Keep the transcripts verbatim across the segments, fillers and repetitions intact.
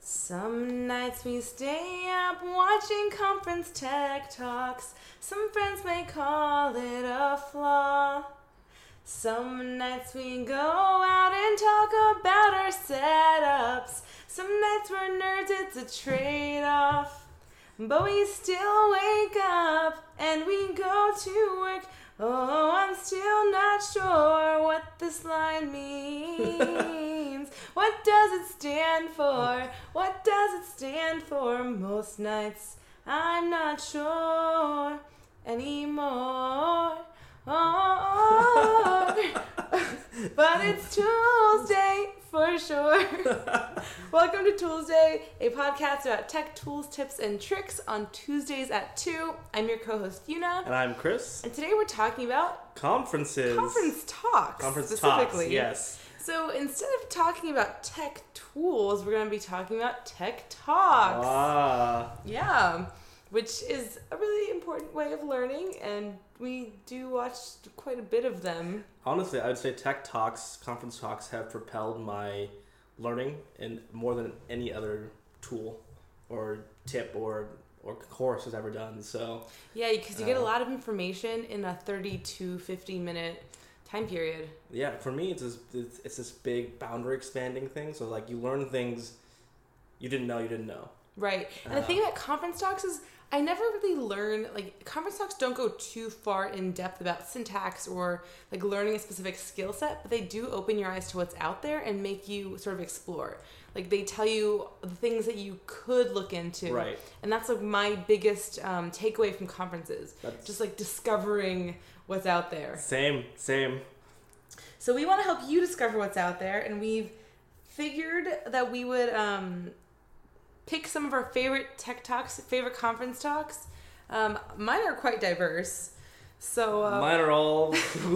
Some nights we stay up watching conference tech talks. Some friends may call it a flaw. Some nights we go out and talk about our setups. Some nights we're nerds, it's a trade-off. But we still wake up and we go to work. Oh, I'm still not sure what this line means. What does it stand for? What does it stand for? Most nights I'm not sure anymore. Oh, but it's Tuesday for sure. Welcome to Tuesday, a podcast about tech tools, tips, and tricks on Tuesdays at two. I'm your co-host, Yuna. And I'm Chris. And today we're talking about Conferences. Conference talks. Conference specifically. talks, yes. So instead of talking about tech tools, we're going to be talking about tech talks. Ah. Yeah, which is a really important way of learning, and we do watch quite a bit of them. Honestly, I would say tech talks, conference talks have propelled my learning in more than any other tool or tip or or course has ever done. So yeah, because you get uh, a lot of information in a thirty to fifty minute time period. Yeah, for me, it's this, it's, it's this big boundary expanding thing. So like you learn things you didn't know you didn't know. Right. And uh, the thing about conference talks is I never really learn, like, conference talks don't go too far in depth about syntax or, like, learning a specific skill set, but they do open your eyes to what's out there and make you sort of explore. Like, they tell you the things that you could look into. Right. And that's, like, my biggest um, takeaway from conferences. That's just, like, discovering what's out there. Same, same. So we want to help you discover what's out there, and we've figured that we would... Um, pick some of our favorite tech talks, favorite conference talks. Um, mine are quite diverse. So uh, Mine are all,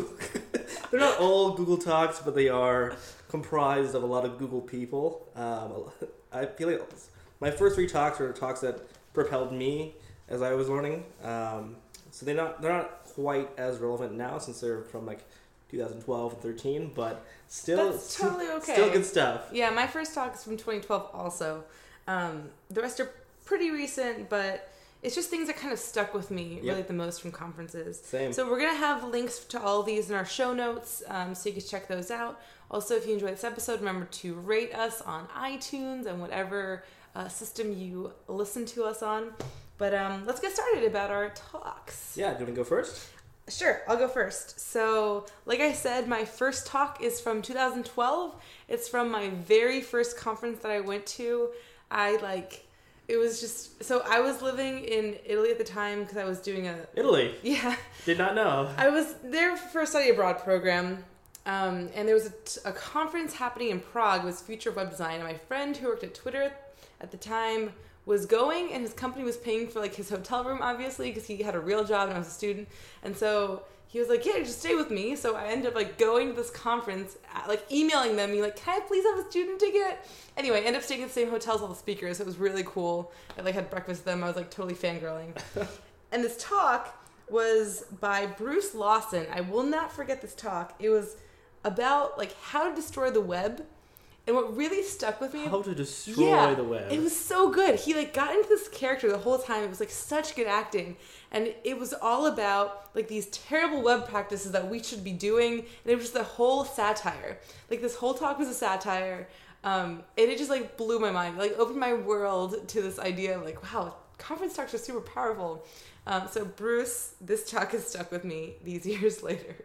they're not all Google Talks, but they are comprised of a lot of Google people. Um, I feel like my first three talks were talks that propelled me as I was learning. Um, so they're not, they're not quite as relevant now since they're from like two thousand twelve and thirteen, but still, that's totally okay. Still good stuff. Yeah, my first talk is from twenty twelve also. Um, the rest are pretty recent, but it's just things that kind of stuck with me really yep. the most from conferences. Same. So we're going to have links to all of these in our show notes, um, so you can check those out. Also, if you enjoyed this episode, remember to rate us on iTunes and whatever uh, system you listen to us on. But um, let's get started about our talks. Yeah, do you want to go first? Sure, I'll go first. So, like I said, my first talk is from two thousand twelve. It's from my very first conference that I went to. I like, it was just, so I was living in Italy at the time because I was doing a... Italy? Yeah. Did not know. I was there for a study abroad program, um, and there was a, t- a conference happening in Prague. It was Future of Web Design, and my friend who worked at Twitter at the time was going, and his company was paying for like his hotel room, obviously, because he had a real job and I was a student, and so... He was like, yeah, just stay with me. So I ended up like going to this conference, like emailing them, being like, can I please have a student ticket? Anyway, I ended up staying at the same hotel as all the speakers. So it was really cool. I like had breakfast with them. I was like totally fangirling. And this talk was by Bruce Lawson. I will not forget this talk. It was about like how to destroy the web. And what really stuck with me... How to destroy yeah, the web. It was so good. He like got into this character the whole time. It was like such good acting. And it was all about like these terrible web practices that we should be doing. And it was just the whole satire. Like this whole talk was a satire. Um, and it just like blew my mind. It, like opened my world to this idea of like, wow, conference talks are super powerful. Um, so Bruce, this talk has stuck with me these years later.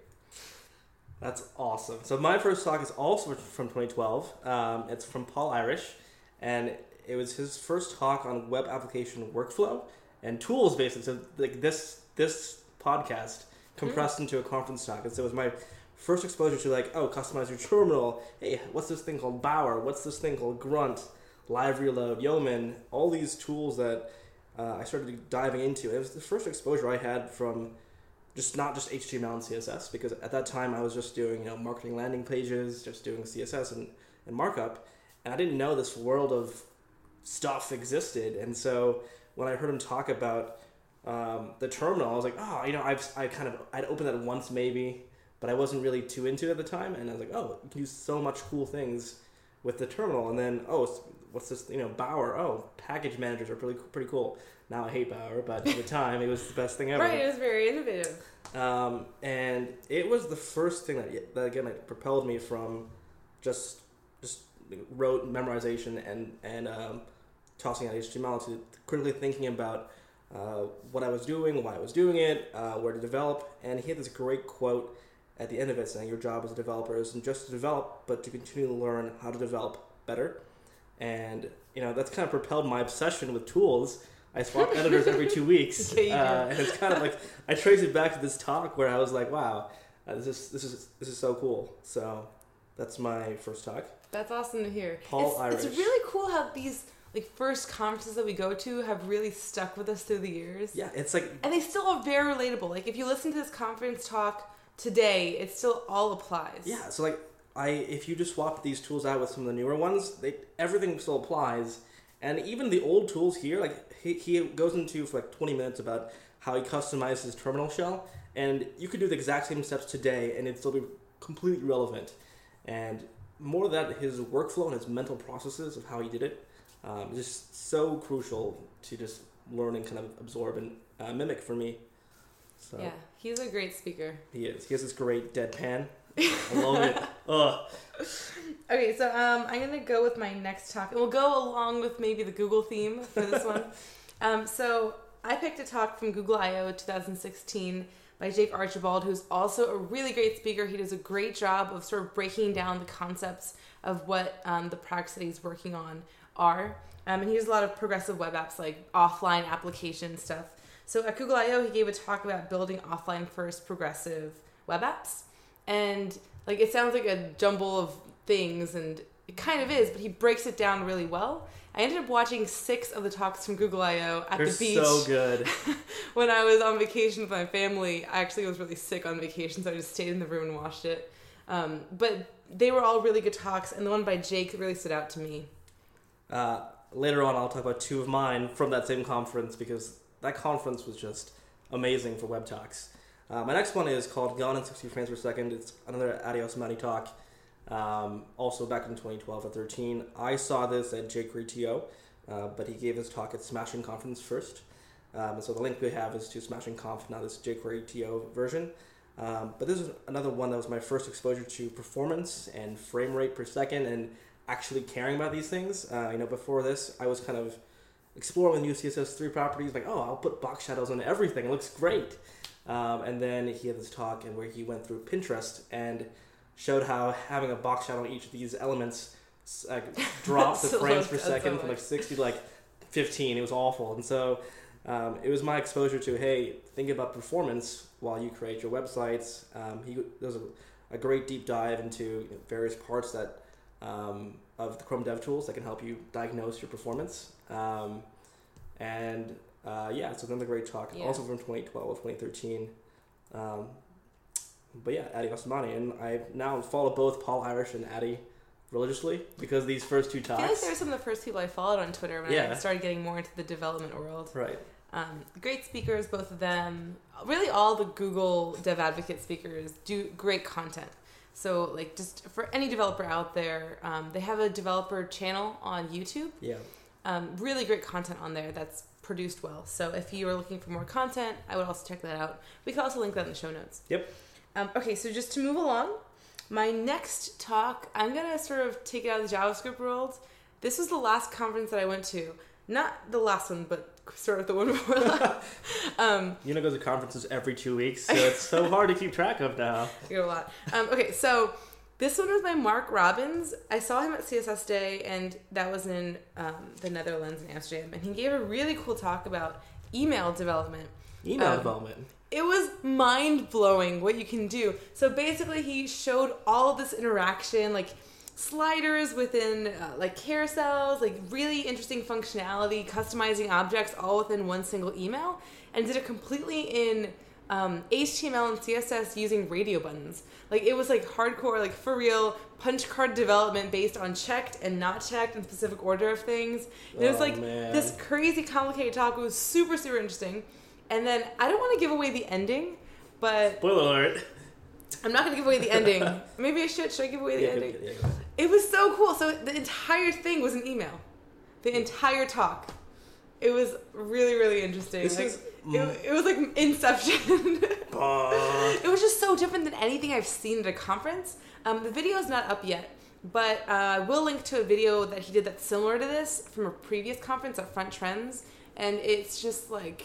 That's awesome. So my first talk is also from twenty twelve. Um, it's from Paul Irish, and it was his first talk on web application workflow and tools, basically. So like this this podcast compressed mm-hmm. into a conference talk, and so it was my first exposure to like, oh, customize your terminal. Hey, what's this thing called Bower? What's this thing called Grunt? Live Reload, Yeoman, all these tools that uh, I started diving into. It was the first exposure I had from just not just H T M L and C S S, because at that time I was just doing, you know, marketing landing pages, just doing C S S and, and markup, and I didn't know this world of stuff existed. And so when I heard him talk about um, the terminal, I was like, oh, you know, I've I kind of I'd opened that once maybe, but I wasn't really too into it at the time, and I was like, oh, you can do so much cool things with the terminal. And then, oh, what's this? You know, Bower. Oh, package managers are pretty pretty cool. Now I hate Bower, but at the time it was the best thing ever. Right, it was very innovative. Um, and it was the first thing that, that again, like, propelled me from just just rote memorization and and um, tossing out H T M L to critically thinking about uh, what I was doing, why I was doing it, uh, where to develop. And he had this great quote at the end of it saying, "Your job as a developer isn't just to develop, but to continue to learn how to develop better." And you know, that's kind of propelled my obsession with tools. I swap editors every two weeks, Yeah, you do. uh, and it's kind of like I trace it back to this talk where I was like, "Wow, uh, this is this is this is so cool." So that's my first talk. That's awesome to hear. Paul it's, Irish. It's really cool how these like first conferences that we go to have really stuck with us through the years. Yeah, it's like, and they still are very relatable. Like if you listen to this conference talk today, it still all applies. yeah. So like, I if you just swap these tools out with some of the newer ones, they everything still applies, and even the old tools here, like. He, he goes into for like twenty minutes about how he customizes his terminal shell, and you could do the exact same steps today and it'd still be completely relevant. And more of that, his workflow and his mental processes of how he did it, um, is just so crucial to just learn and kind of absorb and uh, mimic for me. So Yeah, he's a great speaker. he is. He has this great deadpan. I love it. Ugh. Okay, so um, I'm going to go with my next talk. And we'll go along with maybe the Google theme for this one. um, so I picked a talk from Google I O twenty sixteen by Jake Archibald, who's also a really great speaker. He does a great job of sort of breaking down the concepts of what um, the products that he's working on are. Um, and he does a lot of progressive web apps, like offline application stuff. So at Google I O, he gave a talk about building offline first progressive web apps. And like it sounds like a jumble of things, and it kind of is, but he breaks it down really well. I ended up watching six of the talks from Google I O at They're the beach. so good. When I was on vacation with my family. I actually was really sick on vacation, so I just stayed in the room and watched it. Um, but they were all really good talks, and the one by Jake really stood out to me. Uh, later on, I'll talk about two of mine from that same conference because that conference was just amazing for web talks. Uh, my next one is called Gone in sixty frames per second. It's another Adios Money talk. Um, also back in twenty twelve or thirteen. I saw this at jQuery T O, uh, but he gave his talk at Smashing Conference first. Um, and so the link we have is to Smashing Conf, now this jQuery T O version. Um, but this is another one that was my first exposure to performance and frame rate per second and actually caring about these things. Uh, you know, before this, I was kind of exploring the new C S S three properties, like, oh, I'll put box shadows on everything. It looks great. Um, and then he had this talk and where he went through Pinterest and showed how having a box shadow on each of these elements uh, dropped the frames per second so from like sixty to like fifteen. It was awful. And so um, it was my exposure to, hey, think about performance while you create your websites. Um, he there was a, a great deep dive into you know, various parts that um, of the Chrome DevTools that can help you diagnose your performance. Um, and uh, yeah, it's another great talk. Yeah. Also from twenty twelve or twenty thirteen. Um, but yeah, Adi Osmani. And I now follow both Paul Irish and Adi religiously because these first two talks. I feel like they were some of the first people I followed on Twitter when Yeah. I started getting more into the development world. Right. Um, great speakers, both of them. Really, all the Google Dev Advocate speakers do great content. So, like, just for any developer out there, um, they have a developer channel on YouTube. Yeah. Um, really great content on there that's produced well. So, if you are looking for more content, I would also check that out. We can also link that in the show notes. Yep. Um, okay, so just to move along, my next talk, I'm going to sort of take it out of the JavaScript world. This was the last conference that I went to. Not the last one, but sort of the one before that. um, Una goes to conferences every two weeks, so it's so hard to keep track of now. I go a lot. Um, okay, so this one was by Mark Robbins. I saw him at C S S Day, and that was in um, the Netherlands in Amsterdam. And he gave a really cool talk about email development. Email Um, development. It was mind-blowing what you can do. So basically, he showed all of this interaction, like sliders within uh, like carousels, like really interesting functionality, customizing objects all within one single email, and did it completely in um, H T M L and C S S using radio buttons. Like it was like hardcore, like for real punch card development based on checked and not checked in specific order of things. And it was Oh, like man. this crazy complicated talk. It was super, super interesting. And then I don't want to give away the ending, but Spoiler alert. I'm not going to give away the ending. Maybe I should. Should I give away the Yeah, ending? good, yeah, good. It was so cool. So the entire thing was an email. The entire talk. It was really, really interesting. This like, is, it, it was like Inception. uh, It was just so different than anything I've seen at a conference. Um, the video is not up yet, but uh, I will link to a video that he did that's similar to this from a previous conference at Front Trends, and it's just like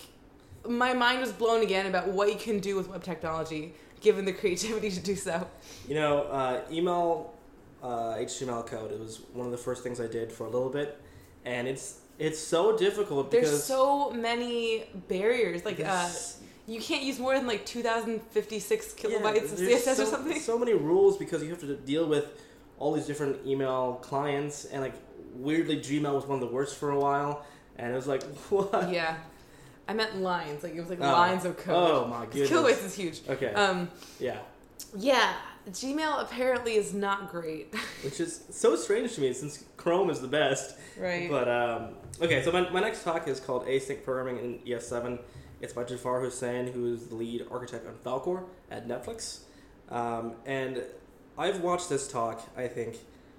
my mind was blown again about what you can do with web technology, given the creativity to do so. You know, uh, email uh, H T M L code. It was one of the first things I did for a little bit, and it's it's so difficult because there's so many barriers. Like uh, you can't use more than like two thousand fifty-six kilobytes yeah, of C S S so, or something. So many rules because you have to deal with all these different email clients, and like weirdly Gmail was one of the worst for a while, and it was like what? Yeah. I meant lines, like it was like oh. lines of code. Oh my goodness. Kilobytes is huge. Okay. Um, yeah. Yeah, Gmail apparently is not great. Which is so strange to me since Chrome is the best. Right. But um, okay, so my my next talk is called Async Programming in E S seven. It's by Jafar Hussain, who is the lead architect on Falcor at Netflix. Um, and I've watched this talk, I think,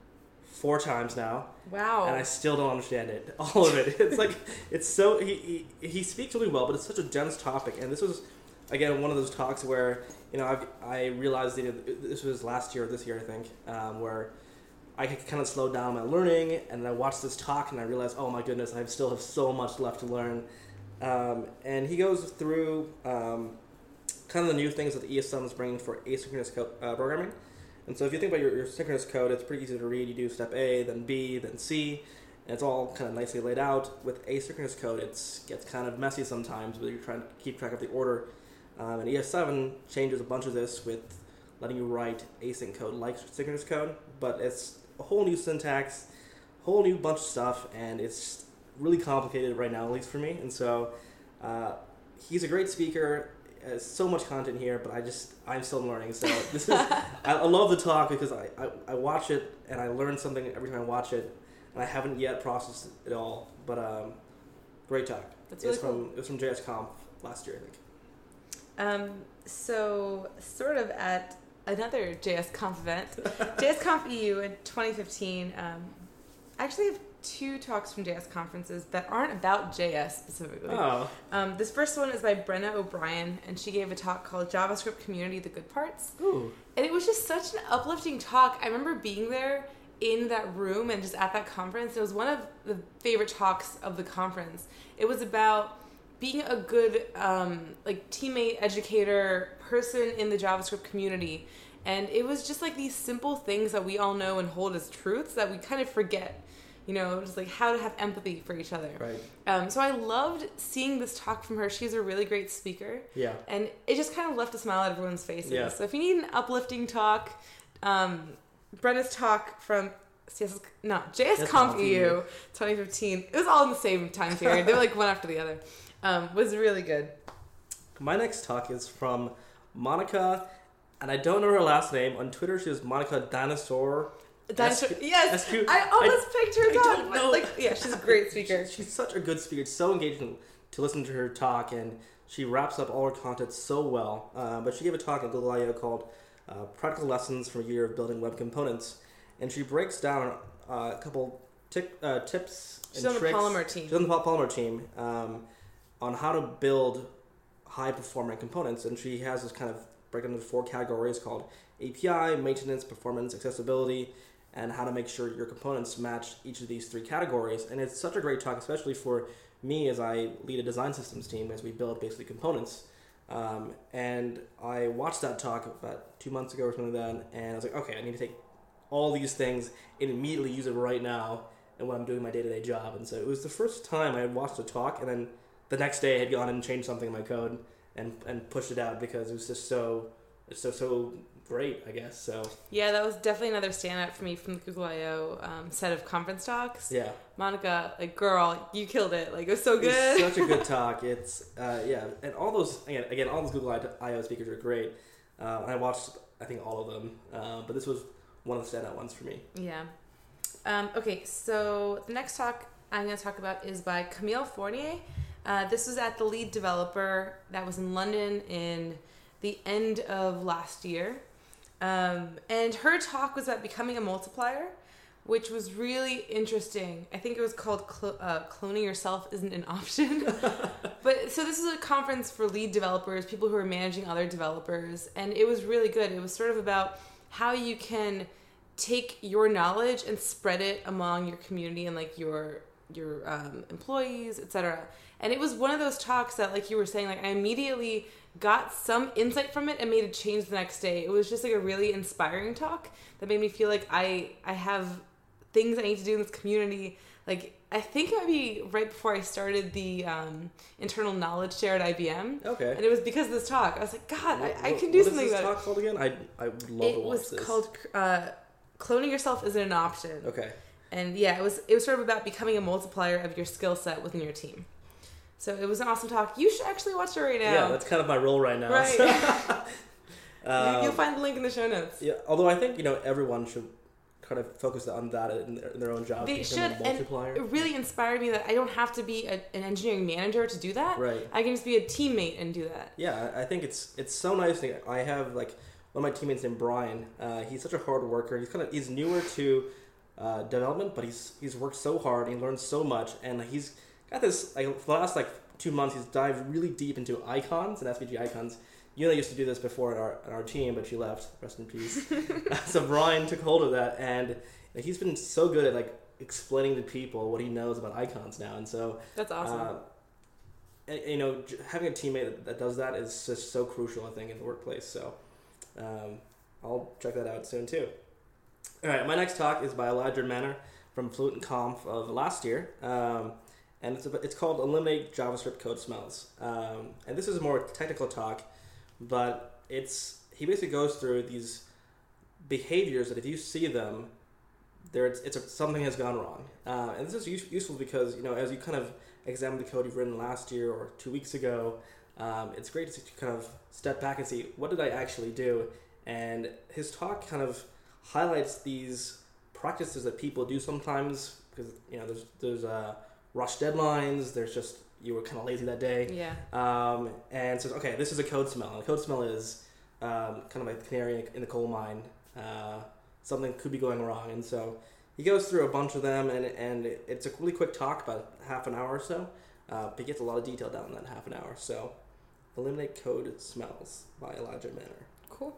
four times now. Wow. And I still don't understand it. All of it. It's like, it's so, he, he, he speaks really well, but it's such a dense topic. And this was, again, one of those talks where, you know, I've, I realized that this was last year or this year, I think, um, where I could kind of slow down my learning, and I watched this talk and I realized, oh my goodness, I still have so much left to learn. Um, and he goes through um, kind of the new things that the E S seven is bringing for asynchronous co- uh, programming. And so if you think about your, your synchronous code, it's pretty easy to read. You do step A, then B, then C, and it's all kind of nicely laid out. With asynchronous code, it gets kind of messy sometimes, but you're trying to keep track of the order. Um, and E S seven changes a bunch of this with letting you write async code like synchronous code, but it's a whole new syntax, whole new bunch of stuff, and it's really complicated right now, at least for me. And so uh, he's a great speaker. There's so much content here, but I just, I'm still learning. So this is, I, I love the talk because I, I, I watch it and I learn something every time I watch it, and I haven't yet processed it all. But um, great talk. That's really it's cool. from it was from J S Conf last year, I think. Um, so sort of at another J S Conf event, J S Conf E U in twenty fifteen. Um, I actually have two talks from J S conferences that aren't about J S specifically. Oh. Um, this first one is by Brenna O'Brien, and she gave a talk called JavaScript Community, The Good Parts. Ooh. And it was just such an uplifting talk. I remember being there in that room and just at that conference. It was one of the favorite talks of the conference. It was about being a good um, like teammate, educator, person in the JavaScript community. And it was just like these simple things that we all know and hold as truths that we kind of forget. You know, just like how to have empathy for each other. Right. Um, so I loved seeing this talk from her. She's a really great speaker. Yeah. And it just kind of left a smile on everyone's faces. Yeah. So if you need an uplifting talk, um, Brenna's talk from C S S, no, J S Conf E U twenty fifteen, it was all in the same time period. They were like one after the other. Um, was really good. My next talk is from Monica, and I don't know her last name. On Twitter, she was Monica Dinosaur. Dinosaur, S Q, yes, S Q, I almost I, picked her I talk. don't know. Like, yeah, she's a great speaker. She's such a good speaker. It's so engaging to listen to her talk, and she wraps up all her content so well. Uh, but she gave a talk at Google I O called uh, Practical Lessons from a Year of Building Web Components, and she breaks down uh, a couple tic, uh, tips She's and on tricks. the Polymer team. She's on the Polymer team um, on how to build high-performing components, and she has this kind of breakdown into four categories called A P I, maintenance, performance, accessibility, and how to make sure your components match each of these three categories. And it's such a great talk, especially for me as I lead a design systems team as we build basically components. Um, and I watched that talk about two months ago or something like that, and I was like, okay, I need to take all these things and immediately use it right now and when I'm doing my day-to-day job. And so it was the first time I had watched a talk, and then the next day I had gone and changed something in my code and, and pushed it out because it was just so, it's so, so great, I guess. So Yeah, that was definitely another standout for me from the Google I O um, set of conference talks. yeah. Monica, like, girl, you killed it. Like, it was so good. It's such a good talk. It's, uh, yeah, and all those, again, again all those Google I O speakers are great. Uh, I watched, I think, all of them, uh, but this was one of the standout ones for me. Yeah. Um, okay, so the next talk I'm going to talk about is by Camille Fournier. Uh, this was at the Lead Developer that was in London in the end of last year. Um, and her talk was about becoming a multiplier, which was really interesting. I think it was called Cl- uh, Cloning Yourself Isn't an Option. But so this is a conference for lead developers, people who are managing other developers, and it was really good. It was sort of about how you can take your knowledge and spread it among your community and like your your um, employees, et cetera. And it was one of those talks that, like you were saying, like I immediately got some insight from it and made a change the next day. It was just like a really inspiring talk that made me feel like I I have things I need to do in this community. Like I think it might be right before I started the um, internal knowledge share at I B M. Okay. And it was because of this talk. I was like, God, what, I, I can do what something is this about talk it. called again? I I would love it to watch was this. called uh, Cloning Yourself Isn't an Option. Okay. And yeah, it was it was sort of about becoming a multiplier of your skill set within your team. So it was an awesome talk. You should actually watch it right now. Yeah, that's kind of my role right now. Right. um, You'll find the link in the show notes. Yeah, although I think, you know, everyone should kind of focus on that in their, in their own job. They become should, a and multiplier. it really inspired me that I don't have to be a, an engineering manager to do that. Right. I can just be a teammate and do that. Yeah, I think it's it's so nice. I have like one of my teammates named Brian. Uh, he's such a hard worker. He's kind of he's newer to uh, development, but he's he's worked so hard. And he learned so much, and he's got this like for the last like two months. He's dived really deep into icons and S V G icons. You know, I used to do this before in our in our team, but she left. Rest in peace. So Brian took hold of that, and he's been so good at like explaining to people what he knows about icons now, and so That's awesome. Uh, and, you know, j- having a teammate that, that does that is just so crucial, I think, in the workplace. So um, I'll check that out soon too. All right, my next talk is by Elijah Manor from Fluent Conf of last year, um, and it's a, it's called "Eliminate JavaScript Code Smells." Um, and this is a more technical talk, but it's he basically goes through these behaviors that if you see them, there it's, it's a, something has gone wrong. Uh, and this is use, useful because, you know, as you kind of examine the code you've written last year or two weeks ago, um, it's great to kind of step back and see, what did I actually do? And his talk kind of highlights these practices that people do sometimes because, you know, there's there's uh, rush deadlines, there's just, you were kind of lazy that day. Yeah. Um, and says, okay, this is a code smell. And a code smell is um, kind of like the canary in the coal mine. Uh, something could be going wrong. And so he goes through a bunch of them, and, and it's a really quick talk, about half an hour or so. Uh, but he gets a lot of detail down in that half an hour. So Eliminate Code Smells by Elijah Manor. Cool.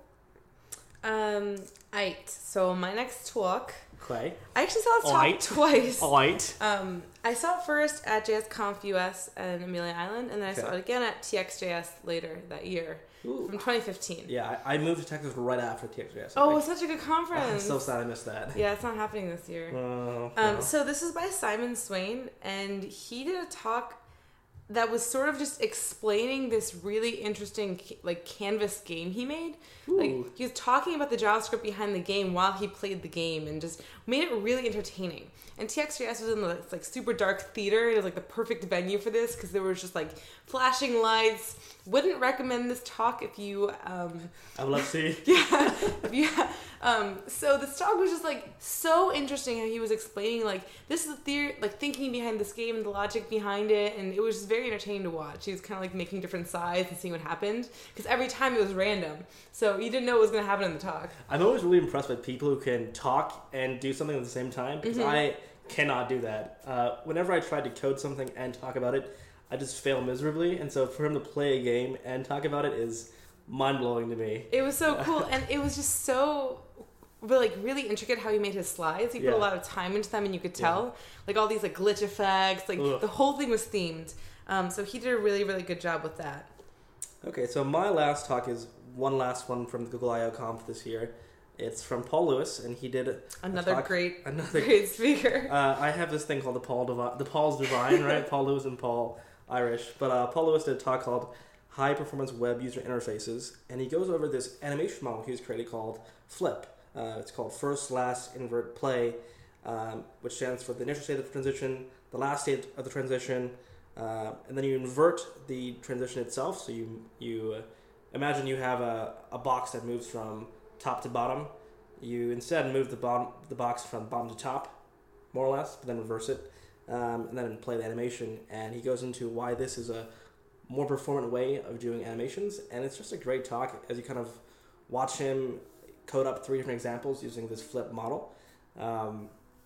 Um, Aight. So my next talk, Okay. I actually saw this talk Aight. twice. Alright. Um, I saw it first at JSConf U S and Amelia Island, and then I Okay. saw it again at T X J S later that year Ooh. from twenty fifteen. Yeah, I, I moved to Texas right after T X J S. Oh, it I was think. such a good I'm conference. so sad I missed that. Yeah, it's not happening this year. Oh, Um, well. so this is by Simon Swain, and he did a talk that was sort of just explaining this really interesting like canvas game he made. Like Ooh. he was talking about the JavaScript behind the game while he played the game, and just made it really entertaining. And T X J S was in the like super dark theater. It was like the perfect venue for this because there was just like flashing lights. Wouldn't recommend this talk if you um I would love to see. yeah yeah um so this talk was just like so interesting how he was explaining like this is the theory, like thinking behind this game and the logic behind it, and it was just very entertaining to watch. He was kind of like making different sides and seeing what happened because every time it was random, so you didn't know what was going to happen in the talk. I'm always really impressed by people who can talk and do something at the same time because Mm-hmm. I cannot do that. Uh, whenever I try to code something and talk about it, I just fail miserably. And so for him to play a game and talk about it is mind-blowing to me. It was so cool, and it was just so really, like really intricate how he made his slides. He put Yeah. a lot of time into them, and you could tell like all these like glitch effects, like Ugh. the whole thing was themed. Um, so he did a really really good job with that. Okay, so my last talk is one last one from the Google I O Conf this year. It's from Paul Lewis, and he did a Another talk- great, another great speaker. Uh, I have this thing called the Paul Divi- the Paul's Divine, right? Paul Lewis and Paul Irish. But uh, Paul Lewis did a talk called High Performance Web User Interfaces, and he goes over this animation model he's created called Flip. Uh, it's called First, Last, Invert, Play, um, which stands for the initial state of the transition, the last state of the transition, uh, and then you invert the transition itself. So you you uh, imagine you have a, a box that moves from top to bottom. You instead move the bottom the box from bottom to top, more or less, but then reverse it, um, and then play the animation. And he goes into why this is a more performant way of doing animations, and it's just a great talk as you kind of watch him code up three different examples using this flip model. Um,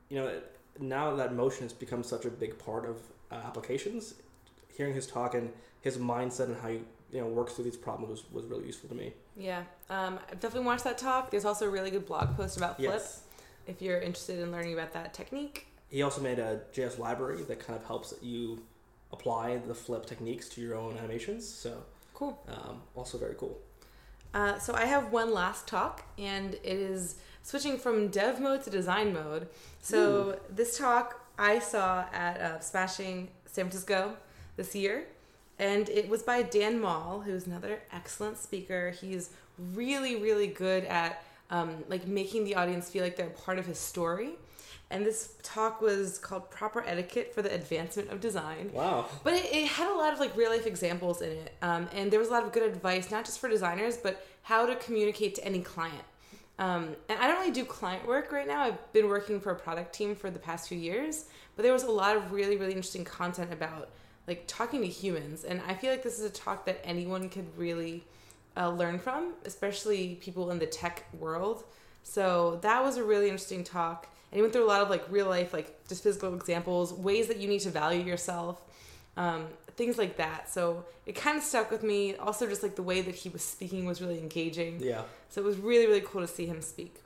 you know, now that motion has become such a big part of uh, applications, hearing his talk and his mindset and how he, you know, works through these problems was, was really useful to me. Yeah, um, I've definitely watched that talk. There's also a really good blog post about Flip, Yes. if you're interested in learning about that technique. He also made a J S library that kind of helps you apply the Flip techniques to your own animations. So Cool. um, also very cool. Uh, so I have one last talk, and it is switching from dev mode to design mode. So Ooh. This talk I saw at uh, Smashing San Francisco this year, and it was by Dan Mall, who's another excellent speaker. He's really, really good at um, like making the audience feel like they're part of his story. And this talk was called Proper Etiquette for the Advancement of Design. Wow. But it, it had a lot of like real life examples in it. Um, and there was a lot of good advice, not just for designers, but how to communicate to any client. Um, and I don't really do client work right now. I've been working for a product team for the past few years. But there was a lot of really, really interesting content about like talking to humans. And I feel like this is a talk that anyone could really uh, learn from, especially people in the tech world. So that was a really interesting talk. And he went through a lot of like real life, like just physical examples, ways that you need to value yourself, um, things like that. So it kind of stuck with me. Also, just like the way that he was speaking was really engaging. Yeah. So it was really, really cool to see him speak.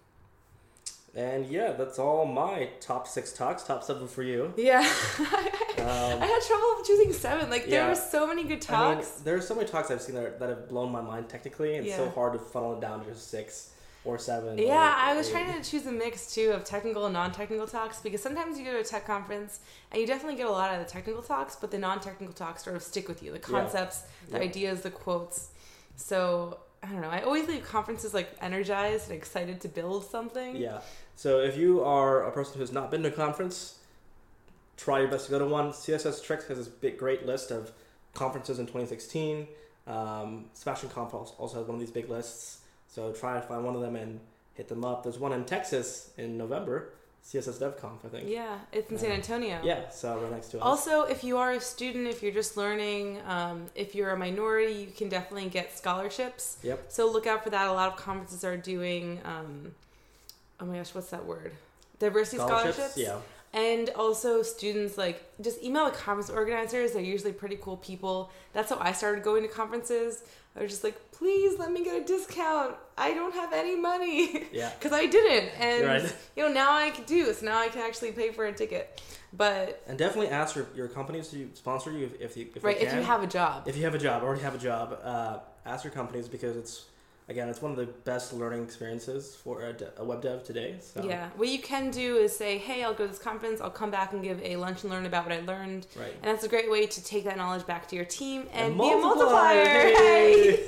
And yeah, that's all my top six talks. Top seven for you. Yeah. um, I had trouble choosing seven. Like there yeah. were so many good talks. I mean, there are so many talks I've seen that, are, that have blown my mind technically, and yeah. it's so hard to funnel it down to just six. Or seven. Yeah, or, I was or, trying to choose a mix too of technical and non-technical talks, because sometimes you go to a tech conference and you definitely get a lot out of the technical talks, but the non-technical talks sort of stick with you. The concepts, yeah. the yeah. ideas, the quotes. So I don't know. I always leave conferences like energized and excited to build something. Yeah. So if you are a person who has not been to a conference, try your best to go to one. C S S Tricks has this big, great list of conferences in twenty sixteen. Um, Smashing Conf also has one of these big lists. So try to find one of them and hit them up. There's one in Texas in November, C S S DevConf, I think. Yeah, it's in San Antonio. Yeah, so right next to us. Also, if you are a student, if you're just learning, um, if you're a minority, you can definitely get scholarships. Yep. So look out for that. A lot of conferences are doing, um, oh my gosh, what's that word? Diversity scholarships. scholarships. Yeah. And also students, like, just email the conference organizers. They're usually pretty cool people. That's how I started going to conferences. I was just like, please let me get a discount. I don't have any money. Yeah. Because I didn't. And, right. you know, now I can do. So now I can actually pay for a ticket. But and definitely ask your, your companies to sponsor you if, if, you, if right, they can. if you have a job. If you have a job, already have a job, uh, ask your companies, because it's, again, it's one of the best learning experiences for a, de- a web dev today. So. Yeah. What you can do is say, hey, I'll go to this conference. I'll come back and give a lunch and learn about what I learned. Right. And that's a great way to take that knowledge back to your team and, and be multiply. a multiplier. Hey.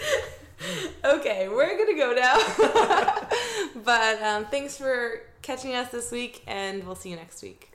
Okay, we're going to go now. But um, thanks for catching us this week, and we'll see you next week.